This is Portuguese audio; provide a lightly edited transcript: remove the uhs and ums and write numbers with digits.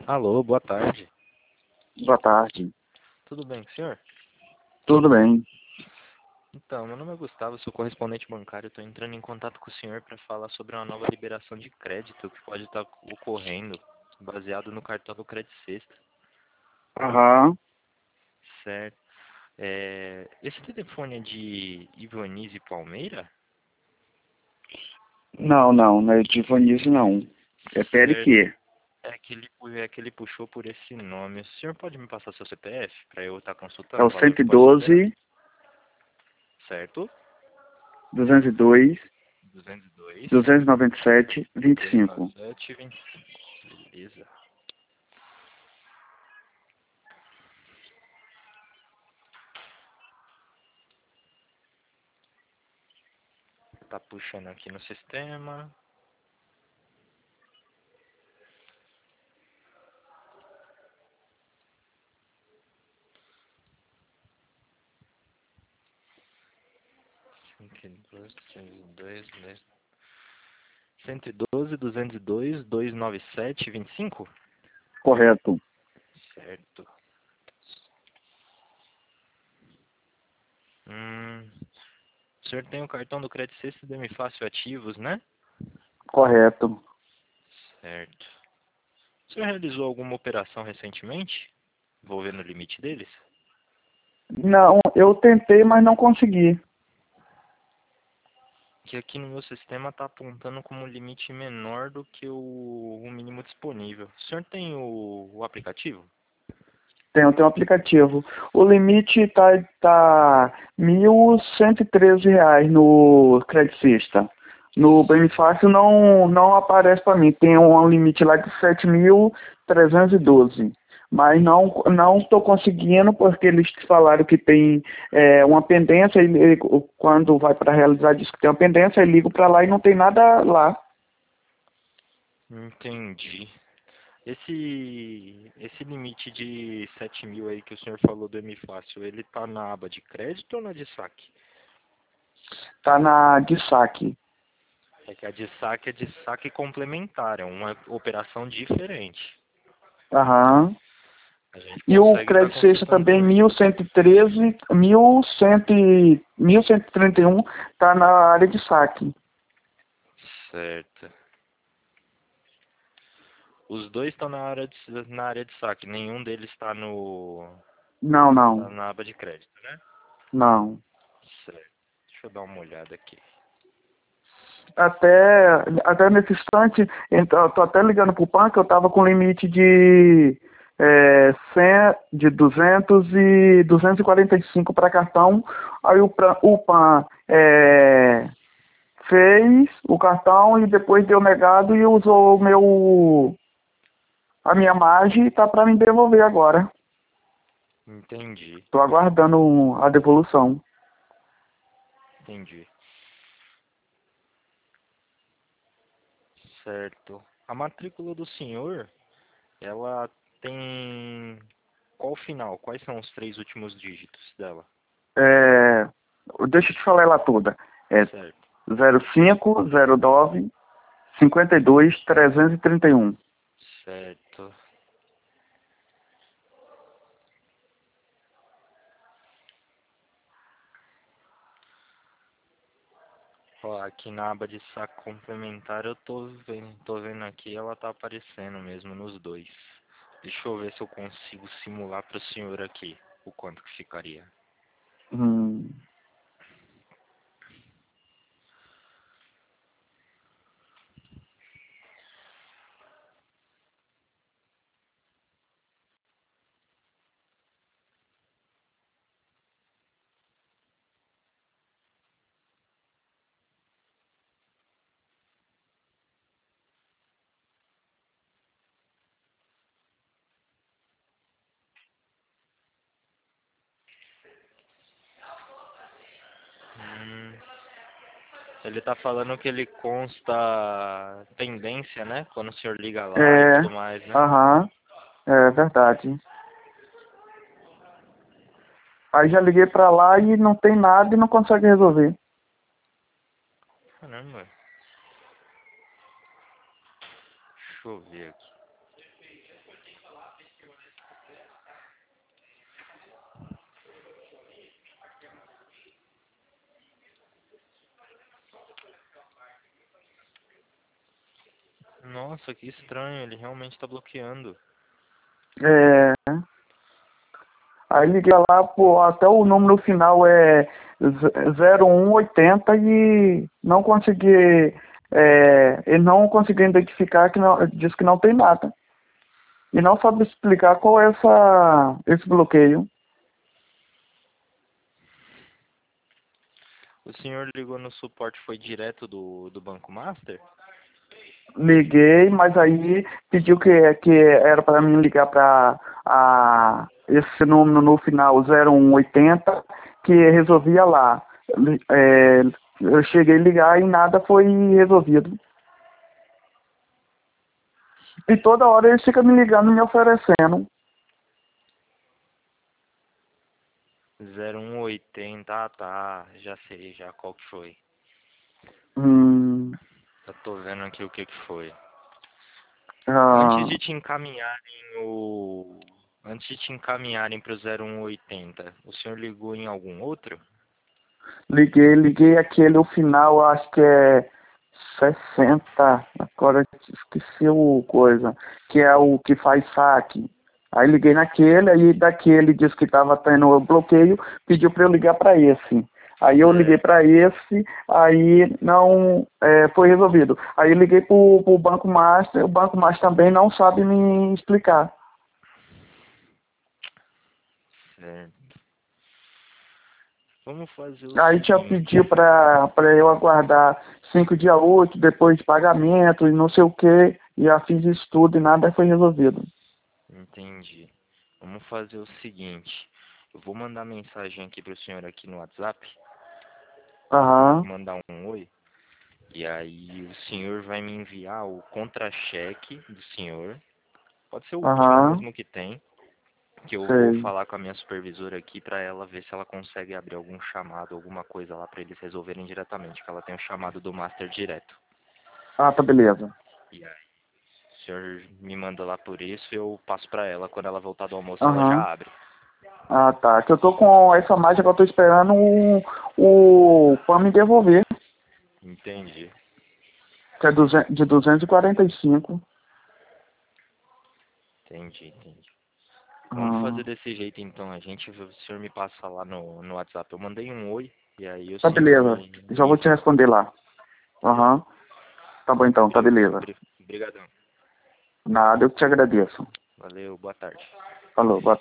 Alô, boa tarde. Boa tarde. Tudo bem, senhor? Tudo bem. Então, meu nome é Gustavo, sou correspondente bancário. Estou entrando em contato com o senhor para falar sobre uma nova liberação de crédito que pode estar ocorrendo, baseado no cartão do Credit Sexta. Aham. Certo. Esse telefone é de Ivonise Palmeira? Não é de Vanise, não. É Certo. PLQ. É que ele puxou por esse nome. O senhor pode me passar seu CPF para eu estar É consultando o o valor que pode liberar? 112, Certo. 202, 202, 297, 25. 297, 25. Beleza. Tá puxando aqui no sistema. Cento e doze, 202, 297, 25. Correto. Certo. O senhor tem o cartão do Credit Sexta e Demi Fácil ativos, né? Correto. Certo. O senhor realizou alguma operação recentemente, envolvendo o limite deles? Não, eu tentei, mas não consegui. Que aqui no meu sistema está apontando como limite menor do que o mínimo disponível. O senhor tem o aplicativo? Tem um aplicativo. O limite tá R$ 1.113 no Credit Sexta. No Bem Fácil não aparece para mim. Tem um limite lá de 7.312. Mas não estou conseguindo porque eles falaram que tem uma pendência. Quando vai para realizar, diz que tem uma pendência. Eu ligo para lá e não tem nada lá. Entendi. Esse limite de 7.000 aí que o senhor falou do M-Fácil, ele tá na aba de crédito ou na de saque? Tá na de saque. É que a de saque é de saque complementar, é uma operação diferente. Aham. A gente E o consegue estar Credit Sexta consultando também, também. 1.113, 1.131 está na área de saque. Certo. Os dois estão na área de saque, nenhum deles está tá Não. na aba de crédito, né? Não. Certo. Deixa eu dar uma olhada aqui. Até nesse instante, então, eu tô até ligando pro PAN que eu tava com limite de 100, de 200 e 245 para cartão. Aí o PAN fez o cartão e depois deu negado e usou a minha margem e tá para me devolver agora. Entendi. Estou aguardando a devolução. Entendi. Certo. A matrícula do senhor, ela tem qual final? Quais são os 3 últimos dígitos dela? É, deixa eu te falar ela toda. É Certo. 05, 09, 52, 331. Certo. Ó, aqui na aba de saco complementar eu tô vendo aqui, ela tá aparecendo mesmo nos dois. Deixa eu ver se eu consigo simular pro senhor aqui o quanto que ficaria. Hum. Hum, ele tá falando que ele consta pendência, né? Quando o senhor liga lá e É, tudo mais, né? aham, é verdade. Aí já liguei pra lá e não tem nada e não consegue resolver. Caramba. Deixa eu ver aqui. Nossa, que estranho, ele realmente tá bloqueando. É, aí liguei lá, pô, até o número final é 0180 e não consegui, ele não conseguiu identificar, que não, diz que não tem nada. E não sabe explicar qual é esse bloqueio. O senhor ligou no suporte, foi direto do Banco Master? Liguei, mas aí pediu que era para mim ligar para esse número no final 0180, que resolvia lá. É, eu cheguei a ligar e nada foi resolvido. E toda hora eles ficam me ligando, me oferecendo. 0180, ah tá, já sei já qual que foi. Hum, Eu tô vendo aqui o que foi. Antes ah, de te encaminharem o... Antes de te encaminharem pro 0180, o senhor ligou em algum outro? liguei aquele, o final, acho que é 60, agora esqueci o coisa, que é o que faz saque. Aí liguei naquele, aí daquele disse que estava tendo bloqueio, pediu para eu ligar para esse. Aí eu liguei Certo. para esse, aí não foi resolvido. Aí eu liguei para o Banco Master, o Banco Master também não sabe me explicar. Certo. Vamos fazer o Aí tinha seguinte. pedido para eu aguardar 5 dias úteis, depois de pagamento e não sei o que. E já fiz isso tudo e nada foi resolvido. Entendi. Vamos fazer o seguinte. Eu vou mandar mensagem aqui pro senhor aqui no WhatsApp. Vou Aham, mandar um oi. E aí o senhor vai me enviar o contra-cheque do senhor. Pode ser o último aham, mesmo que tem. Que eu vou sei. falar com a minha supervisora aqui pra ela ver se ela consegue abrir algum chamado, alguma coisa lá pra eles resolverem diretamente. Que ela tem o chamado do Master direto. Ah, tá, beleza. E aí o senhor me manda lá por isso e eu passo pra ela. Quando ela voltar do almoço ela Aham. já abre. Ah, tá. Que eu tô com essa máquina que eu tô esperando pra me devolver, Entendi. que é de 245. Entendi. Vamos fazer Ah, desse jeito então. O senhor me passa lá no WhatsApp. Eu mandei um oi e aí o tá, senhor beleza. me Já vou te envia. responder lá. Aham. Tá bom então, tá, beleza. Obrigadão. Nada, eu que te agradeço. Valeu, boa tarde. Falou, boa